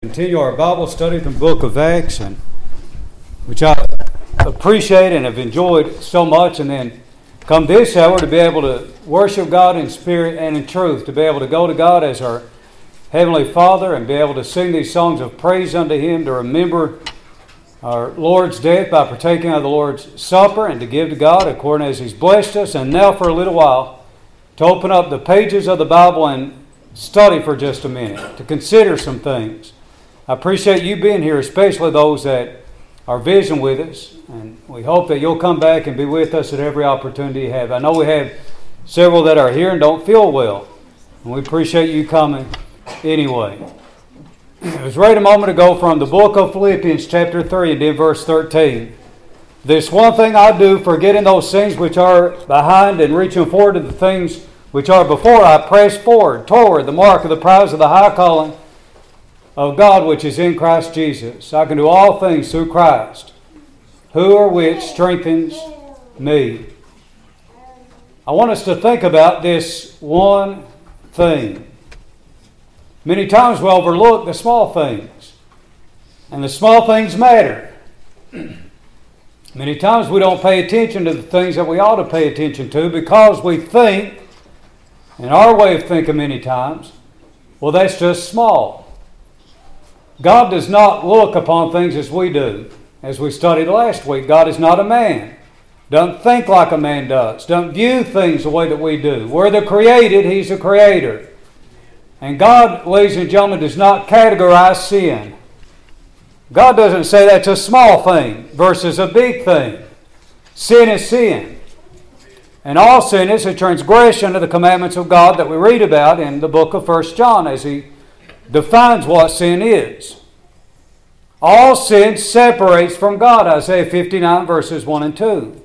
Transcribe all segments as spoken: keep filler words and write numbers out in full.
Continue our Bible study from the book of Acts, and which I appreciate and have enjoyed so much. And then come this hour to be able to worship God in spirit and in truth, to be able to go to God as our Heavenly Father and be able to sing these songs of praise unto Him, to remember our Lord's death by partaking of the Lord's Supper, and to give to God according as He's blessed us. And now for a little while to open up the pages of the Bible and study for just a minute, to consider some things. I appreciate you being here, especially those that are visiting with us, and we hope that you'll come back and be with us at every opportunity you have. I know we have several that are here and don't feel well, and we appreciate you coming anyway. I was read a moment ago from the book of Philippians chapter three and in verse thirteen. This one thing I do, forgetting those things which are behind and reaching forward to the things which are before, I press forward toward the mark of the prize of the high calling of God which is in Christ Jesus. I can do all things through Christ, who or which strengthens me. I want us to think about this one thing. Many times we overlook the small things, and the small things matter. Many times we don't pay attention to the things that we ought to pay attention to because we think, in our way of thinking many times, well, that's just small. God does not look upon things as we do. As we studied last week, God is not a man. Doesn't think like a man does. Doesn't view things the way that we do. We're the created, He's the creator. And God, ladies and gentlemen, does not categorize sin. God doesn't say that's a small thing versus a big thing. Sin is sin. And all sin is a transgression of the commandments of God that we read about in the book of First John as he defines what sin is. All sin separates from God, Isaiah fifty-nine verses one and two.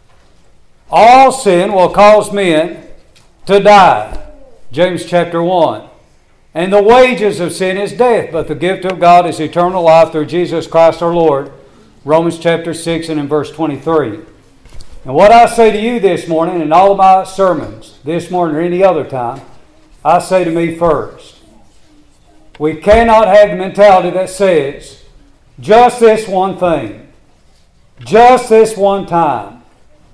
All sin will cause men to die, James chapter one. And the wages of sin is death, but the gift of God is eternal life through Jesus Christ our Lord, Romans chapter six and in verse twenty-three. And what I say to you this morning, in all of my sermons, this morning or any other time, I say to me first, we cannot have the mentality that says, just this one thing, just this one time.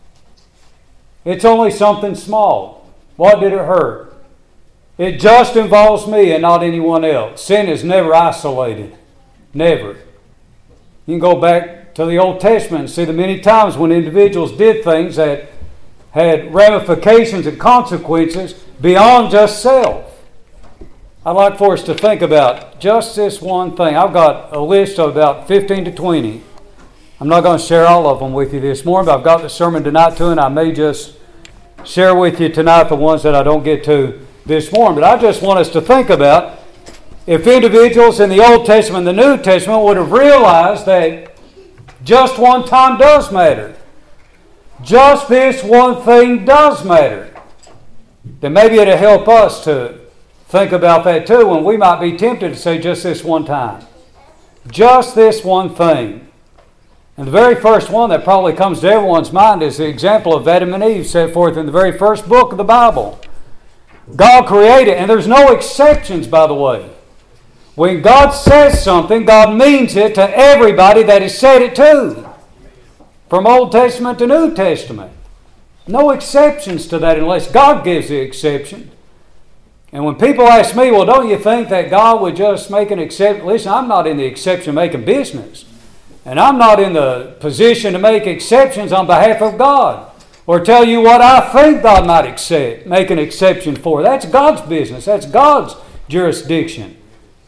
It's only something small. What did it hurt? It just involves me and not anyone else. Sin is never isolated. Never. You can go back to the Old Testament and see the many times when individuals did things that had ramifications and consequences beyond just self. I'd like for us to think about just this one thing. I've got a list of about fifteen to twenty. I'm not going to share all of them with you this morning, but I've got the sermon tonight too, and I may just share with you tonight the ones that I don't get to this morning. But I just want us to think about if individuals in the Old Testament and the New Testament would have realized that just one time does matter. Just this one thing does matter. Then maybe it'll help us to think about that too, when we might be tempted to say just this one time. Just this one thing. And the very first one that probably comes to everyone's mind is the example of Adam and Eve set forth in the very first book of the Bible. God created, and there's no exceptions, by the way. When God says something, God means it to everybody that He said it to. From Old Testament to New Testament. No exceptions to that unless God gives the exception. And when people ask me, well, don't you think that God would just make an exception? Listen, I'm not in the exception-making business. And I'm not in the position to make exceptions on behalf of God or tell you what I think God might accept, make an exception for. That's God's business. That's God's jurisdiction.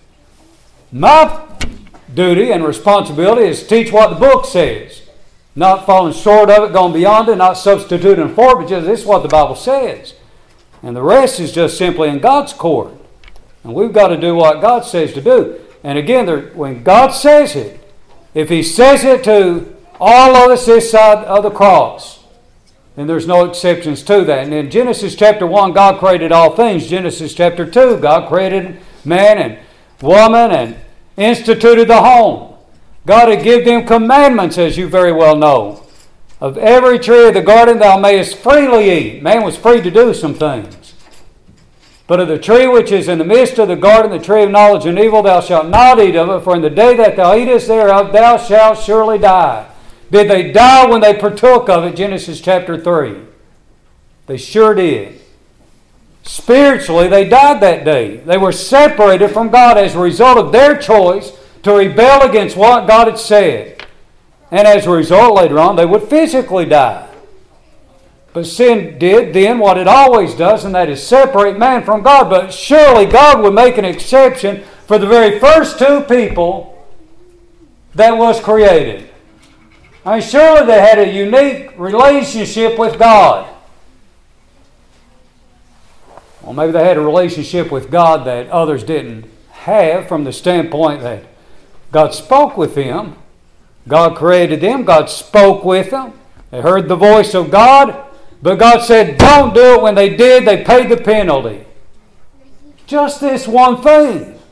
My duty and responsibility is to teach what the book says. Not falling short of it, going beyond it, not substituting for it, but just this is what the Bible says. And the rest is just simply in God's court. And we've got to do what God says to do. And again, there, when God says it, if He says it to all of us this side of the cross, then there's no exceptions to that. And in Genesis chapter one, God created all things. Genesis chapter two, God created man and woman and instituted the home. God had given them commandments, as you very well know. Of every tree of the garden thou mayest freely eat. Man was free to do some things. But of the tree which is in the midst of the garden, the tree of knowledge and evil, thou shalt not eat of it, for in the day that thou eatest thereof, thou shalt surely die. Did they die when they partook of it? Genesis chapter three. They sure did. Spiritually, they died that day. They were separated from God as a result of their choice to rebel against what God had said. And as a result, later on, they would physically die. But sin did then what it always does, and that is separate man from God. But surely God would make an exception for the very first two people that was created. I mean, surely they had a unique relationship with God. Well, maybe they had a relationship with God that others didn't have, from the standpoint that God spoke with them. God created them. God spoke with them. They heard the voice of God. But God said, don't do it. When they did, they paid the penalty. Just this one thing.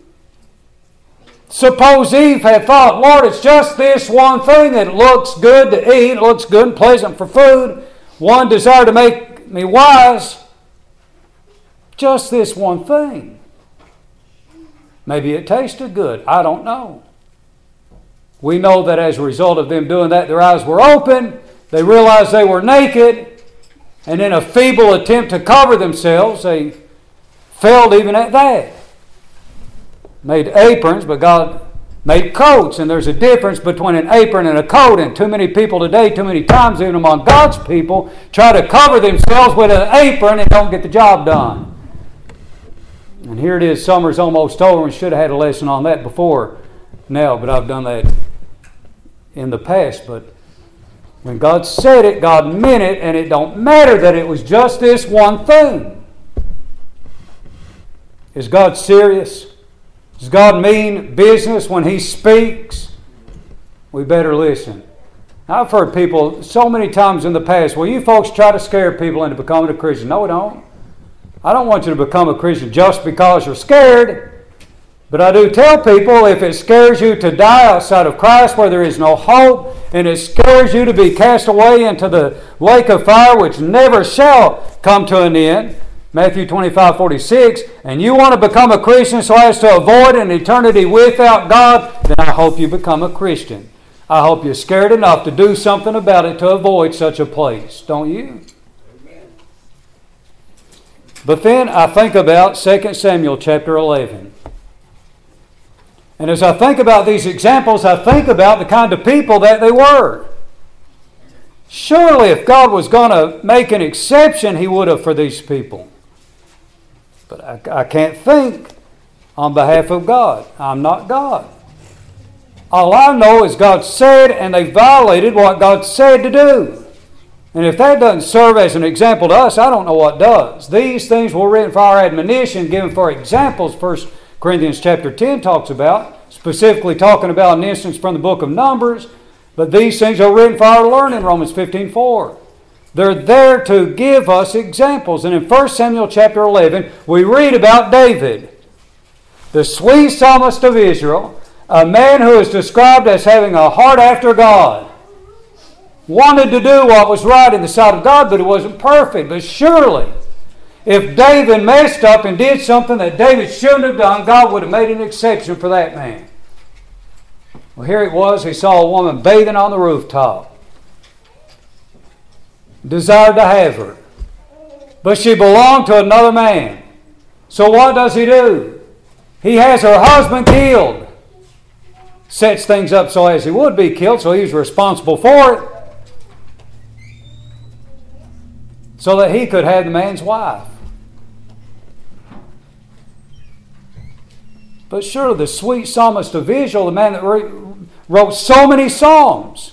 Suppose Eve had thought, Lord, it's just this one thing that looks good to eat, it looks good and pleasant for food. One desire to make me wise. Just this one thing. Maybe it tasted good. I don't know. We know that as a result of them doing that, their eyes were open. They realized they were naked. And in a feeble attempt to cover themselves, they failed even at that. Made aprons, but God made coats. And there's a difference between an apron and a coat. And too many people today, too many times, even among God's people, try to cover themselves with an apron and don't get the job done. And here it is, summer's almost over, and should have had a lesson on that before now, but I've done that in the past. But when God said it, God meant it, and it don't matter that it was just this one thing. Is God serious? Does God mean business when He speaks? We better listen. I've heard people so many times in the past, well, you folks try to scare people into becoming a Christian. No, we don't. I don't want you to become a Christian just because you're scared. But I do tell people, if it scares you to die outside of Christ where there is no hope, and it scares you to be cast away into the lake of fire which never shall come to an end, Matthew twenty-five forty-six, and you want to become a Christian so as to avoid an eternity without God, then I hope you become a Christian. I hope you're scared enough to do something about it to avoid such a place. Don't you? But then I think about Second Samuel chapter eleven. And as I think about these examples, I think about the kind of people that they were. Surely if God was going to make an exception, He would have for these people. But I, I can't think on behalf of God. I'm not God. All I know is God said, and they violated what God said to do. And if that doesn't serve as an example to us, I don't know what does. These things were written for our admonition, given for examples. First Corinthians chapter ten talks about, specifically talking about an instance from the book of Numbers. But these things are written for our learning, Romans fifteen four. They're there to give us examples. And in First Samuel chapter eleven, we read about David, the sweet psalmist of Israel, a man who is described as having a heart after God. Wanted to do what was right in the sight of God, but it wasn't perfect. But surely, if David messed up and did something that David shouldn't have done, God would have made an exception for that man. Well, here it was. He saw a woman bathing on the rooftop. Desired to have her. But she belonged to another man. So what does he do? He has her husband killed. Sets things up so as he would be killed, so he's responsible for it. So that he could have the man's wife. But surely the sweet psalmist of Israel, the man that wrote so many psalms,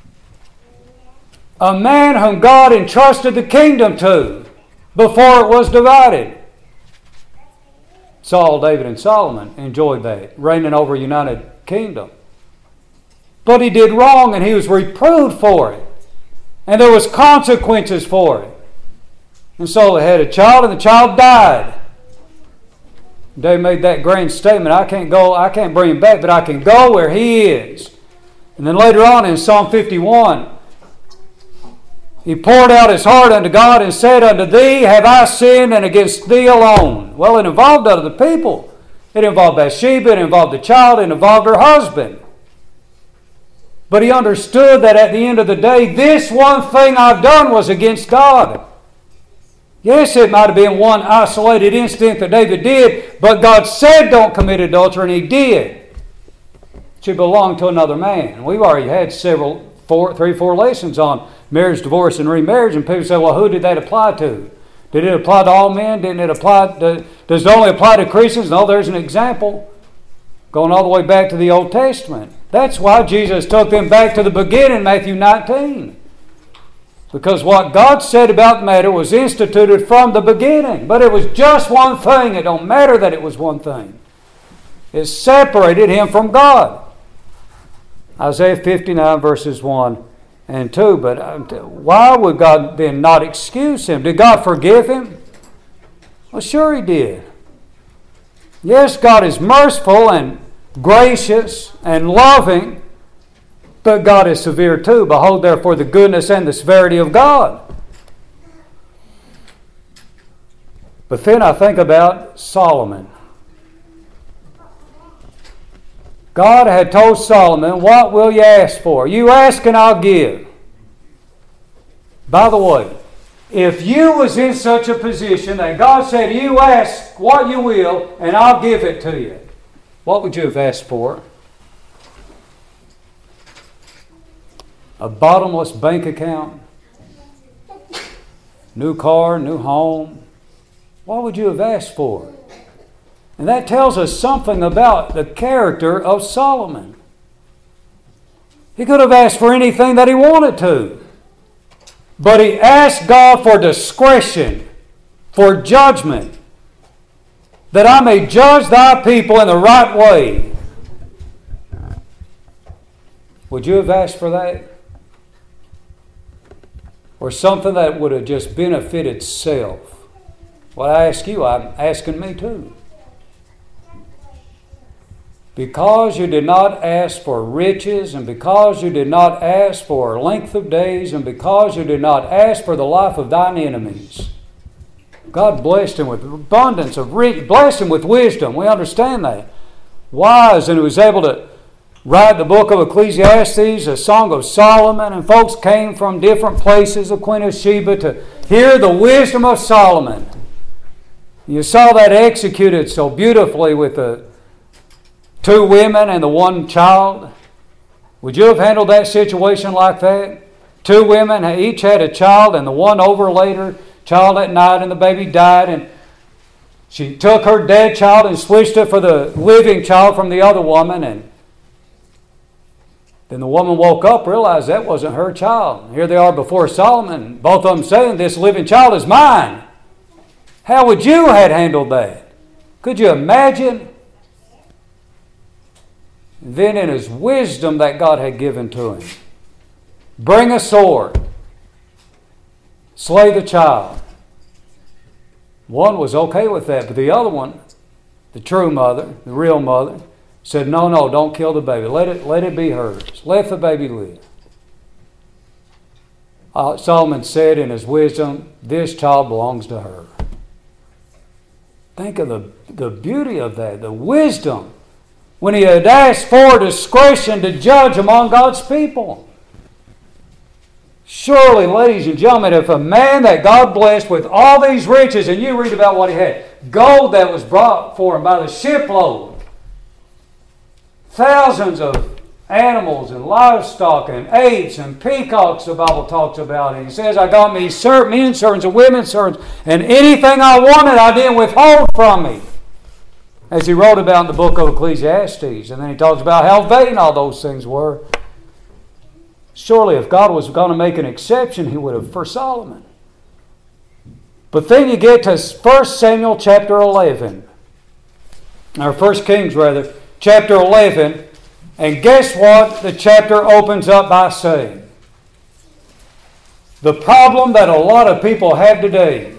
a man whom God entrusted the kingdom to before it was divided. Saul, David, and Solomon enjoyed that, reigning over a united kingdom. But he did wrong, and he was reproved for it. And there was consequences for it. And so they had a child, and the child died. David made that grand statement, I can't go, I can't bring him back, but I can go where he is. And then later on in Psalm fifty-one, He poured out his heart unto God and said, Unto thee have I sinned, and against thee alone. Well, it involved other people. It involved Bathsheba, it involved the child, it involved her husband. But he understood that at the end of the day, this one thing I've done was against God. Yes, it might have been one isolated incident that David did, but God said don't commit adultery, and he did. She belonged to another man. We've already had several, four, three, four lessons on marriage, divorce, and remarriage, and people say, well, who did that apply to? Did it apply to all men? Didn't it apply to, does it only apply to Christians? No, there's an example going all the way back to the Old Testament. That's why Jesus took them back to the beginning, Matthew nineteen. Because what God said about the matter was instituted from the beginning. But it was just one thing. It don't matter that it was one thing. It separated him from God. Isaiah fifty-nine verses one and two. But why would God then not excuse him? Did God forgive him? Well, sure he did. Yes, God is merciful and gracious and loving, but God is severe too. Behold, therefore, the goodness and the severity of God. But then I think about Solomon. God had told Solomon, what will you ask for? You ask and I'll give. By the way, if you was in such a position that God said, you ask what you will and I'll give it to you, what would you have asked for? A bottomless bank account? New car, new home? What would you have asked for? And that tells us something about the character of Solomon. He could have asked for anything that he wanted to. But he asked God for discretion, for judgment, that I may judge thy people in the right way. Would you have asked for that? Or something that would have just benefited self? Well, I ask you, I'm asking me too. Because you did not ask for riches, and because you did not ask for length of days, and because you did not ask for the life of thine enemies, God blessed him with abundance of rich, blessed him with wisdom. We understand that. Wise, and he was able to write the book of Ecclesiastes, a Song of Solomon, and folks came from different places of Queen of Sheba to hear the wisdom of Solomon. You saw that executed so beautifully with the two women and the one child. Would you have handled that situation like that? Two women each had a child, and the one over later, child at night, and the baby died, and she took her dead child and switched it for the living child from the other woman, and then the woman woke up, realized that wasn't her child. Here they are before Solomon, both of them saying, this living child is mine. How would you have handled that? Could you imagine? Then in his wisdom that God had given to him, bring a sword, slay the child. One was okay with that, but the other one, the true mother, the real mother, said, no, no, don't kill the baby. Let it, let it be hers. Let the baby live. Uh, Solomon said in his wisdom, this child belongs to her. Think of the, the beauty of that, the wisdom, when he had asked for discretion to judge among God's people. Surely, ladies and gentlemen, if a man that God blessed with all these riches, and you read about what he had, gold that was brought for him by the shipload, thousands of animals and livestock and apes and peacocks, the Bible talks about. And he says, I got me men servants and women servants, and anything I wanted I didn't withhold from me. As he wrote about in the book of Ecclesiastes. And then he talks about how vain all those things were. Surely if God was going to make an exception, he would have for Solomon. But then you get to First Samuel chapter eleven. Or First Kings rather. Chapter eleven. And guess what the chapter opens up by saying? The problem that a lot of people have today.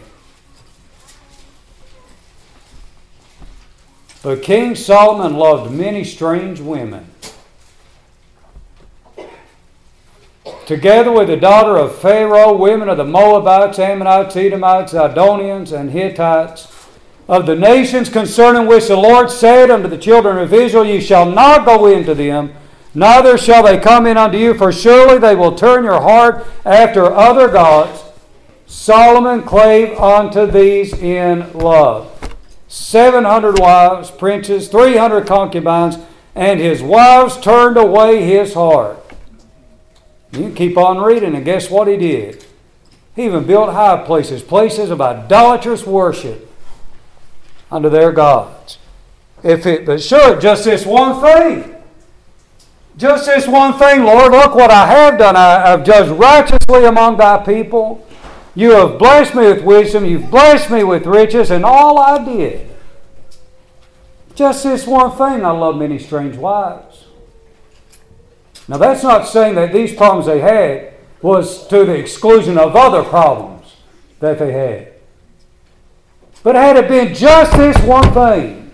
But King Solomon loved many strange women. together with the daughter of Pharaoh, women of the Moabites, Ammonites, Edomites, Zidonians, and Hittites, of the nations concerning which the Lord said unto the children of Israel, Ye shall not go into them, neither shall they come in unto you, for surely they will turn your heart after other gods. Solomon clave unto these in love. Seven hundred wives, princes, three hundred concubines, and his wives turned away his heart. You can keep on reading, and guess what he did? He even built high places, places of idolatrous worship unto their gods. If it, but sure, just this one thing. Just this one thing, Lord. Look what I have done. I have judged righteously among thy people. You have blessed me with wisdom. You've blessed me with riches, and all I did. Just this one thing, I love many strange wives. Now that's not saying that these problems they had was to the exclusion of other problems that they had. But had it been just this one thing,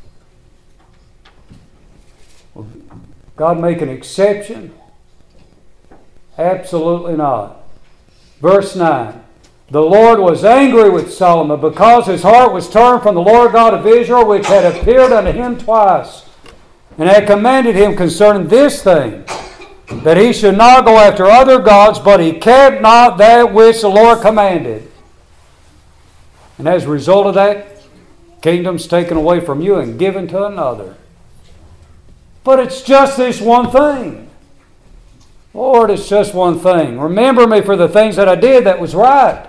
will God make an exception? Absolutely not. Verse nine. The Lord was angry with Solomon because his heart was turned from the Lord God of Israel, which had appeared unto him twice, and had commanded him concerning this thing, that he should not go after other gods, but he kept not that which the Lord commanded. And as a result of that, kingdom's taken away from you and given to another. But it's just this one thing. Lord, it's just one thing. Remember me for the things that I did that was right.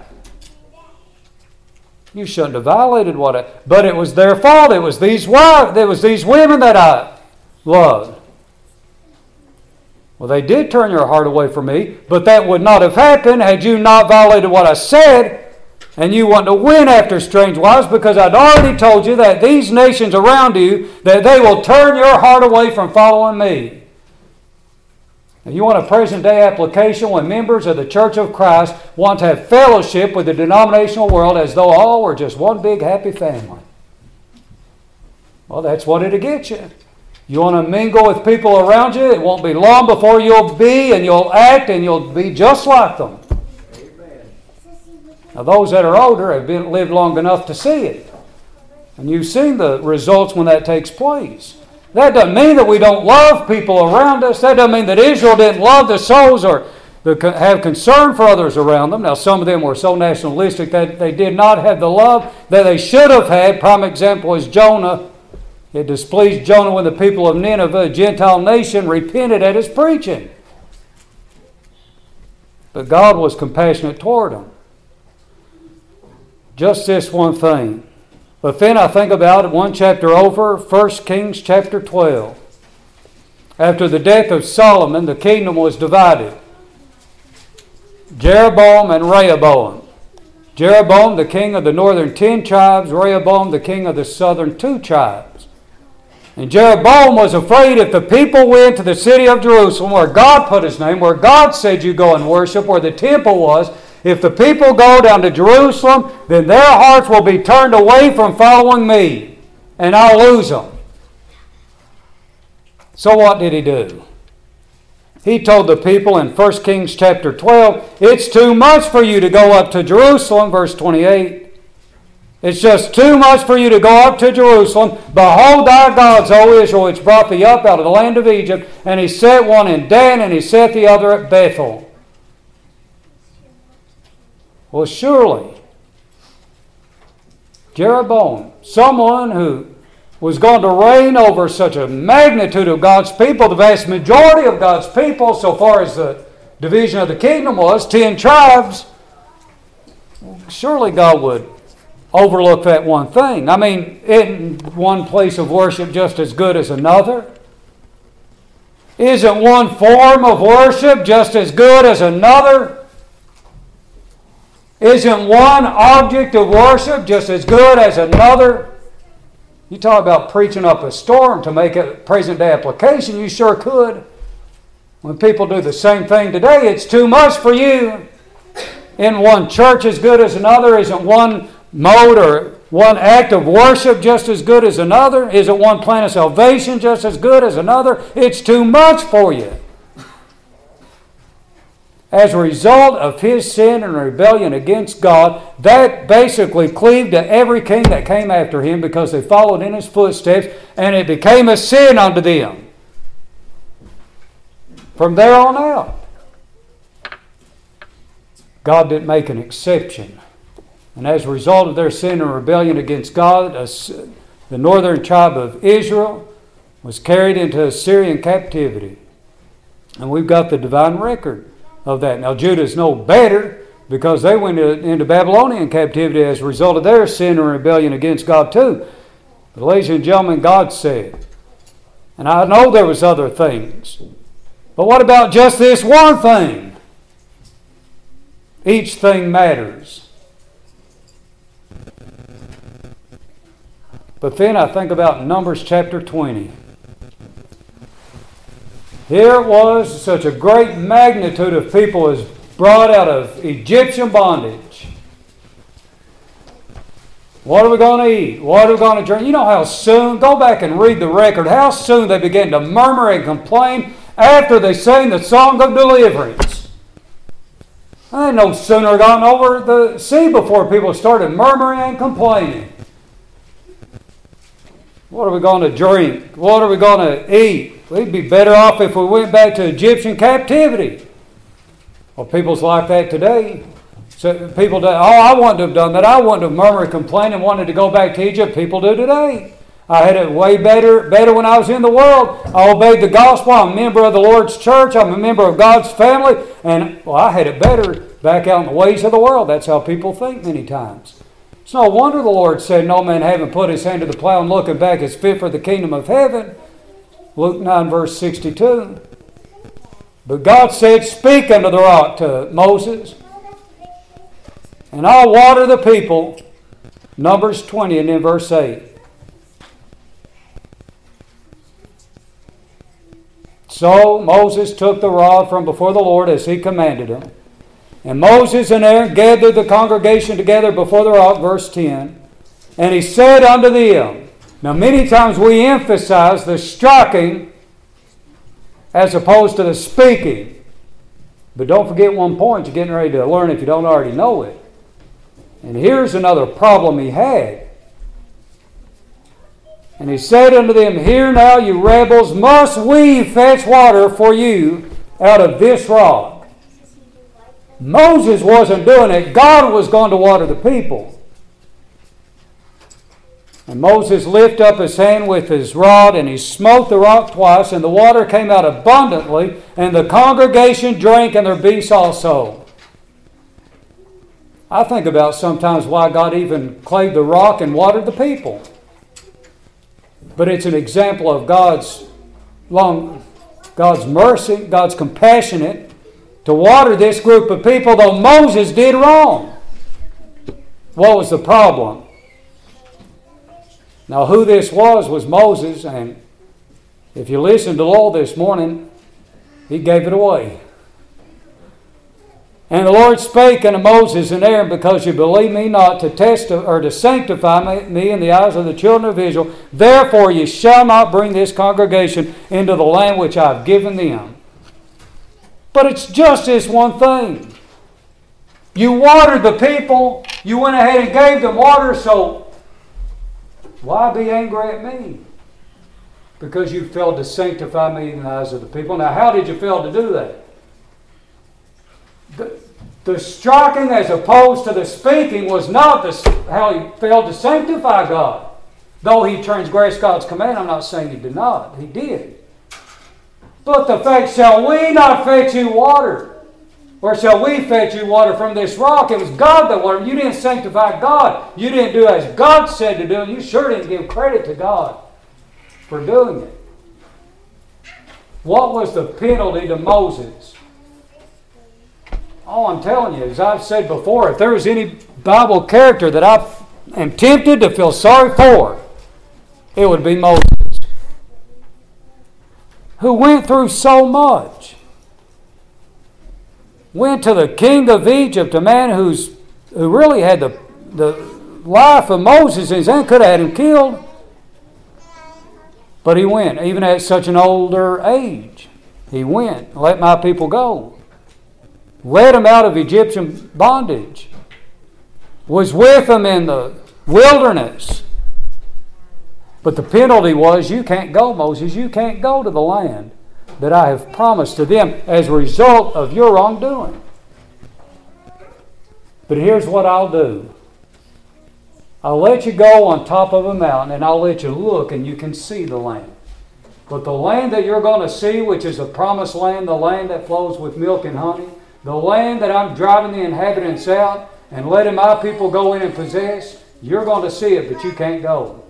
You shouldn't have violated what I... But it was their fault. It was these wives, it was these women that I loved. Well, they did turn your heart away from me, but that would not have happened had you not violated what I said, and you want to win after strange wives, because I'd already told you that these nations around you, that they will turn your heart away from following me. Now, you want a present-day application when members of the Church of Christ want to have fellowship with the denominational world as though all were just one big happy family. Well, that's what it'll get you. You want to mingle with people around you, it won't be long before you'll be and you'll act and you'll be just like them. Amen. Now, those that are older have been lived long enough to see it. And you've seen the results when that takes place. That doesn't mean that we don't love people around us. That doesn't mean that Israel didn't love the souls or the, have concern for others around them. Now, some of them were so nationalistic that they did not have the love that they should have had. Prime example is Jonah. It displeased Jonah when the people of Nineveh, a Gentile nation, repented at his preaching. But God was compassionate toward them. Just this one thing. But then I think about it one chapter over, First Kings chapter twelve. After the death of Solomon, the kingdom was divided. Jeroboam and Rehoboam. Jeroboam, the king of the northern ten tribes, Rehoboam, the king of the southern two tribes. And Jeroboam was afraid if the people went to the city of Jerusalem, where God put his name, where God said you go and worship, where the temple was, if the people go down to Jerusalem, then their hearts will be turned away from following me, and I'll lose them. So what did he do? He told the people in First Kings chapter twelve, it's too much for you to go up to Jerusalem, verse twenty-eight. It's just too much for you to go up to Jerusalem. Behold thy gods, O Israel, which brought thee up out of the land of Egypt. And he set one in Dan, and he set the other at Bethel. Well, surely, Jeroboam, someone who was going to reign over such a magnitude of God's people, the vast majority of God's people, so far as the division of the kingdom was, ten tribes, surely God would overlook that one thing. I mean, isn't one place of worship just as good as another? Isn't one form of worship just as good as another? Isn't one object of worship just as good as another? You talk about preaching up a storm to make a present-day application, you sure could. When people do the same thing today, it's too much for you. Isn't one church as good as another? Isn't one mode or one act of worship just as good as another? Isn't one plan of salvation just as good as another? It's too much for you. as a result of his sin and rebellion against God, that basically cleaved to every king that came after him because they followed in his footsteps, and it became a sin unto them. From there on out, God didn't make an exception. And as a result of their sin and rebellion against God, the northern tribe of Israel was carried into Assyrian captivity. And we've got the divine record of that. Now, Judah's no better because they went into Babylonian captivity as a result of their sin and rebellion against God too. But ladies and gentlemen, God said, and I know there was other things, but what about just this one thing? Each thing matters. But then I think about Numbers chapter twenty. Here it was, such a great magnitude of people was brought out of Egyptian bondage. What are we going to eat? What are we going to drink? You know how soon, go back and read the record, how soon they began to murmur and complain after they sang the song of deliverance. I no sooner gotten over the sea before people started murmuring and complaining. What are we going to drink? What are we going to eat? We'd be better off if we went back to Egyptian captivity. Well, people's like that today. So people do, oh, I wouldn't have done that. I wouldn't have murmured, complained, and wanted to go back to Egypt. People do today. I had it way better, better when I was in the world. I obeyed the gospel. I'm a member of the Lord's church. I'm a member of God's family. And well, I had it better back out in the ways of the world. That's how people think many times. It's no wonder the Lord said, no man having put his hand to the plow and looking back is fit for the kingdom of heaven. Luke nine verse sixty-two. But God said, speak unto the rock to Moses, and I'll water the people. Numbers twenty and then verse eight. So Moses took the rod from before the Lord as he commanded him. And Moses and Aaron gathered the congregation together before the rock, verse ten. And he said unto them, now many times we emphasize the striking as opposed to the speaking. But don't forget one point you're getting ready to learn if you don't already know it. And here's another problem he had. And he said unto them, hear now, you rebels, must we fetch water for you out of this rock? Moses wasn't doing it. God was going to water the people. And Moses lifted up his hand with his rod, and he smote the rock twice, and the water came out abundantly, and the congregation drank, and their beasts also. I think about sometimes why God even clave the rock and watered the people. But it's an example of God's long, God's mercy, God's compassionate to water this group of people, though Moses did wrong. What was the problem? Now, who this was was Moses, and if you listened to Lowell this morning, he gave it away. And the Lord spake unto Moses and Aaron, because you believe me not to test or to sanctify me in the eyes of the children of Israel, therefore ye shall not bring this congregation into the land which I have given them. But it's just this one thing. You watered the people, you went ahead and gave them water, so why be angry at me? Because you failed to sanctify me in the eyes of the people. Now, how did you fail to do that? The, the striking as opposed to the speaking was not the, how he failed to sanctify God. Though he transgressed God's command, I'm not saying he did not. He did. But the fact, shall we not fetch you water? Or shall we fetch you water from this rock? It was God that watered. You didn't sanctify God. You didn't do as God said to do. And you sure didn't give credit to God for doing it. What was the penalty to Moses? Oh, I'm telling you, as I've said before, if there was any Bible character that I am tempted to feel sorry for, it would be Moses, who went through so much. Went to the king of Egypt, a man who's who really had the, the life of Moses in his hand, could have had him killed. But he went, even at such an older age. He went, let my people go. led them out of Egyptian bondage, was with them in the wilderness. But the penalty was, you can't go, Moses, you can't go to the land that I have promised to them as a result of your wrongdoing. But here's what I'll do. I'll let you go on top of a mountain, and I'll let you look, and you can see the land. But the land that you're going to see, which is the promised land, the land that flows with milk and honey, the land that I'm driving the inhabitants out and letting my people go in and possess, you're going to see it, but you can't go.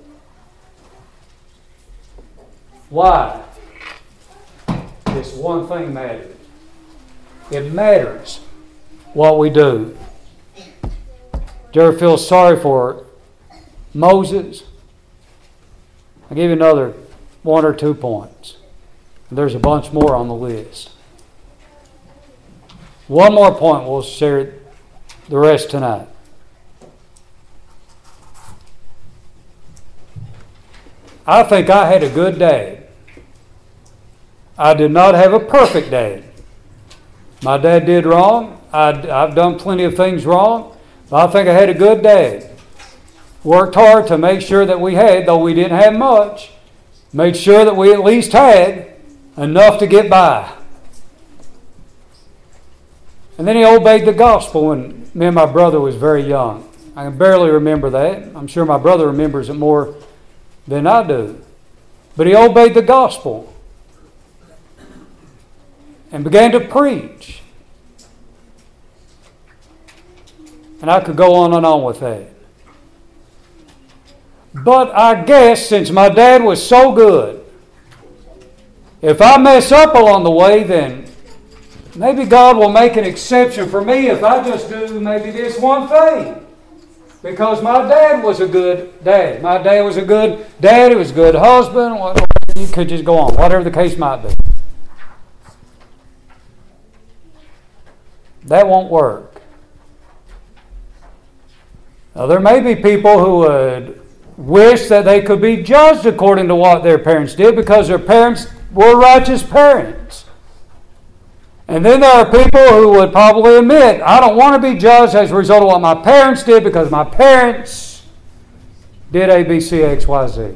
Why? This one thing matters. It matters what we do. Do you ever feel sorry for Moses? I'll give you another one or two points. There's a bunch more on the list. One more point, we'll share the rest tonight. I think I had a good dad. I did not have a perfect dad. My dad did wrong. I'd, I've done plenty of things wrong. But I think I had a good dad. Worked hard to make sure that we had, though we didn't have much, made sure that we at least had enough to get by. And then he obeyed the gospel when me and my brother was very young. I can barely remember that. I'm sure my brother remembers it more than I do. But he obeyed the gospel and began to preach. And I could go on and on with that. But I guess since my dad was so good, if I mess up along the way, then maybe God will make an exception for me if I just do maybe this one thing. Because my dad was a good dad. My dad was a good dad. He was a good husband. You could just go on, whatever the case might be. That won't work. Now, there may be people who would wish that they could be judged according to what their parents did because their parents were righteous parents. And then there are people who would probably admit, I don't want to be judged as a result of what my parents did because my parents did A, B, C, X, Y, Z.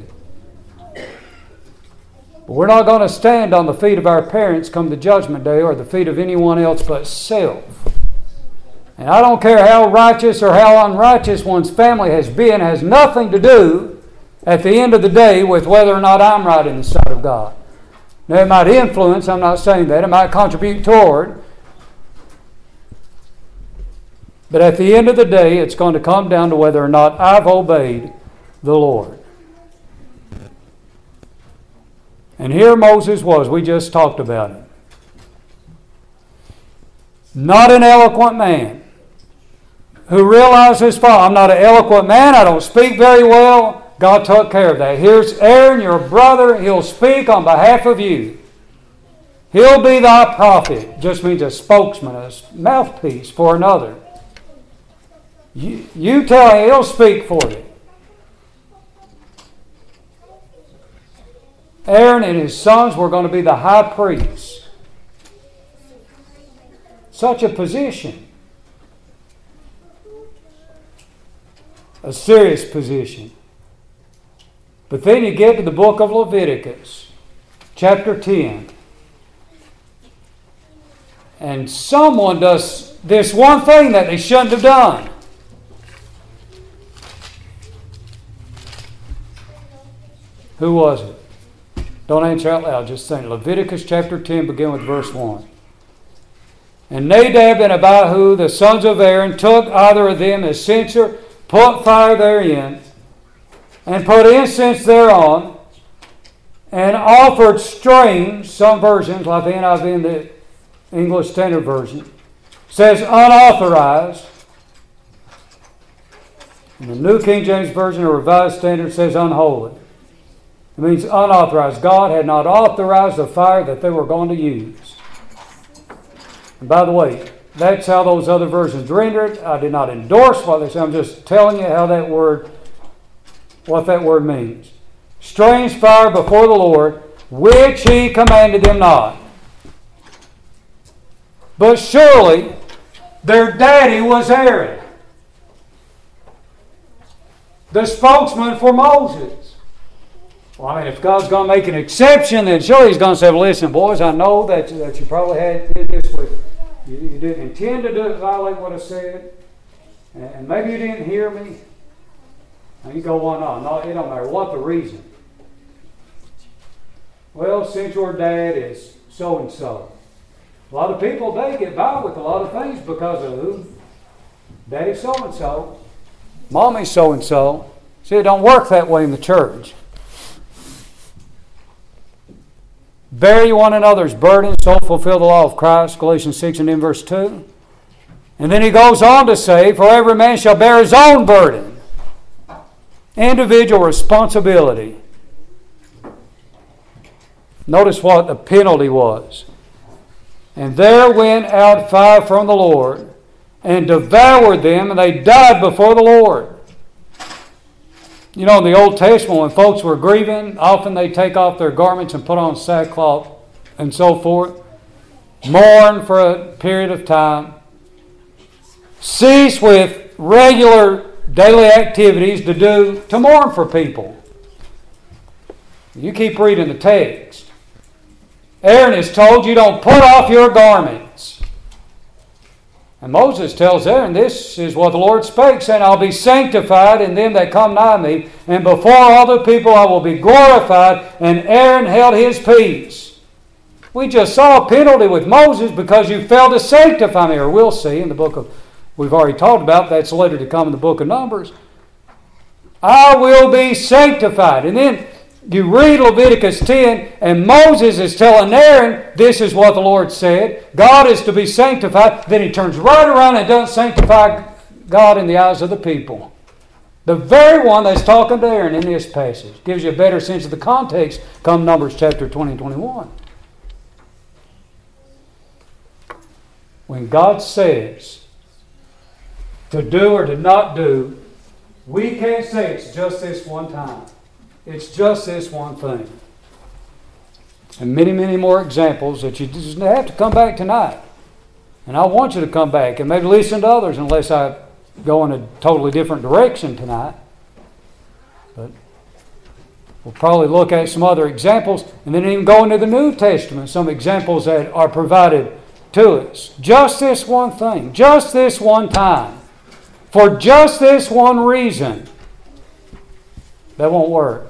But we're not going to stand on the feet of our parents come the judgment day or the feet of anyone else but self. And I don't care how righteous or how unrighteous one's family has been, it has nothing to do at the end of the day with whether or not I'm right in the sight of God. Now, it might influence, I'm not saying that, it might contribute toward, but at the end of the day, it's going to come down to whether or not I've obeyed the Lord. And here Moses was, we just talked about it. Not an eloquent man who realized his fault. I'm not an eloquent man, I don't speak very well. God took care of that. Here's Aaron, your brother. He'll speak on behalf of you. He'll be thy prophet. Just means a spokesman, a mouthpiece for another. You, you tell him, he'll speak for you. Aaron and his sons were going to be the high priests. Such a position. A serious position. But then you get to the book of Leviticus, chapter ten. And someone does this one thing that they shouldn't have done. Who was it? Don't answer out loud, just think. Leviticus chapter ten, begin with verse one. And Nadab and Abihu, the sons of Aaron, took either of them a censer, put fire therein, and put incense thereon, and offered strange, some versions, like the N I V and the English Standard Version, says unauthorized. And the New King James Version or Revised Standard says unholy. It means unauthorized. God had not authorized the fire that they were going to use. And by the way, that's how those other versions render it. I did not endorse what they say. I'm just telling you how that word, what that word means. Strange fire before the Lord, which he commanded them not. But surely Their daddy was Aaron, the spokesman for Moses. Well, I mean, if God's going to make an exception, then sure He's going to say, well, listen, boys, I know that, that you probably had did this with you, you didn't intend to do it, violate what I said, and, and maybe you didn't hear me. And you go on on. No, it don't matter what the reason. Well, since your dad is so and so. A lot of people, they get by with a lot of things because of who? Daddy's so and so. Mommy's so and so. See, it don't work that way in the church. Bear ye one another's burdens, so fulfill the law of Christ, Galatians six and in verse two. And then he goes on to say, for every man shall bear his own burden. Individual responsibility. Notice what the penalty was. And there went out five from the Lord, and devoured them, and they died before the Lord. You know, in the Old Testament, when folks were grieving, often they take off their garments and put on sackcloth and so forth. Mourn for a period of time. Cease with regular daily activities to do, to mourn for people. You keep reading the text. Aaron is told you don't put off your garments. And Moses tells Aaron, this is what the Lord spake, saying, I'll be sanctified in them that come nigh me, and before all the people I will be glorified. And Aaron held his peace. We just saw a penalty with Moses because you failed to sanctify me, or we'll see in the book of, we've already talked about, that's later to come in the book of Numbers. I will be sanctified. And then you read Leviticus ten, and Moses is telling Aaron, this is what the Lord said. God is to be sanctified. Then he turns right around and doesn't sanctify God in the eyes of the people. The very one that's talking to Aaron in this passage. Gives you a better sense of the context come Numbers chapter twenty and twenty-one. When God says to do or to not do, we can't say it's just this one time. It's just this one thing. And many, many more examples that you just have to come back tonight. And I want you to come back and maybe listen to others unless I go in a totally different direction tonight. But we'll probably look at some other examples and then even go into the New Testament, some examples that are provided to us. Just this one thing, just this one time, for just this one reason. That won't work.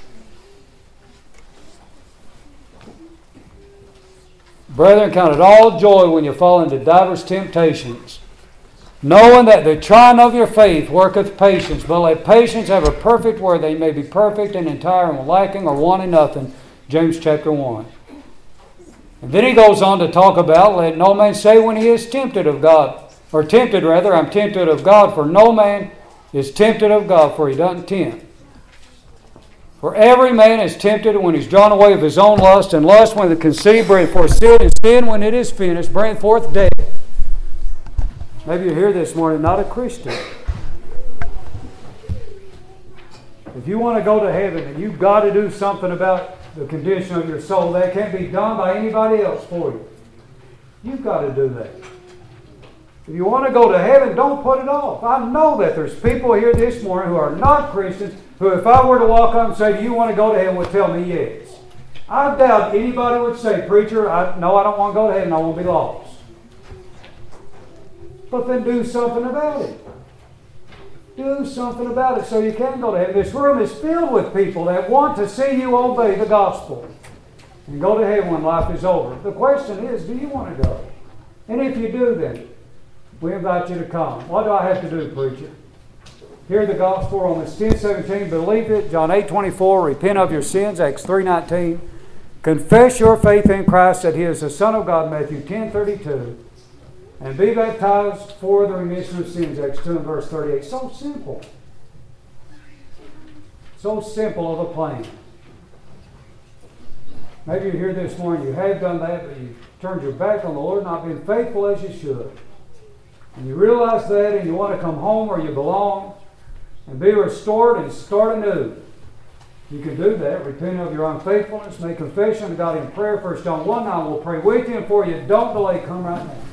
Brethren, count it all joy when you fall into divers temptations, knowing that the trying of your faith worketh patience, but let patience have a perfect work, that ye may be perfect and entire and lacking or wanting nothing. James chapter one. And then he goes on to talk about, let no man say when he is tempted of God, or tempted rather, I'm tempted of God, for no man is tempted of God, for he doesn't tempt. For every man is tempted when he's drawn away of his own lust, and lust when it conceived bringeth forth sin, and sin when it is finished bringeth forth death. Maybe you're here this morning not a Christian. If you want to go to heaven and you've got to do something about the condition of your soul, that can't be done by anybody else for you. You've got to do that. If you want to go to heaven, don't put it off. I know that there's people here this morning who are not Christians who, if I were to walk up and say, do you want to go to heaven, would tell me yes. I doubt anybody would say, preacher, I, no, I don't want to go to heaven, I want to be lost. But then do something about it. Do something about it so you can go to heaven. This room is filled with people that want to see you obey the gospel and go to heaven when life is over. The question is, do you want to go? And if you do, then we invite you to come. What do I have to do, preacher? Hear the gospel, Romans ten seventeen, believe it, John eight twenty-four, repent of your sins, Acts three nineteen, confess your faith in Christ that He is the Son of God, Matthew ten thirty-two, and be baptized for the remission of sins, Acts two and verse thirty-eight. So simple. So simple of a plan. Maybe you're here this morning, you have done that, but you've turned your back on the Lord, not been faithful as you should. And you realize that and you want to come home where you belong and be restored and start anew. You can do that. Repent of your unfaithfulness. Make confession to God in prayer. First John one nine will pray with you and for you. Don't delay. Come right now.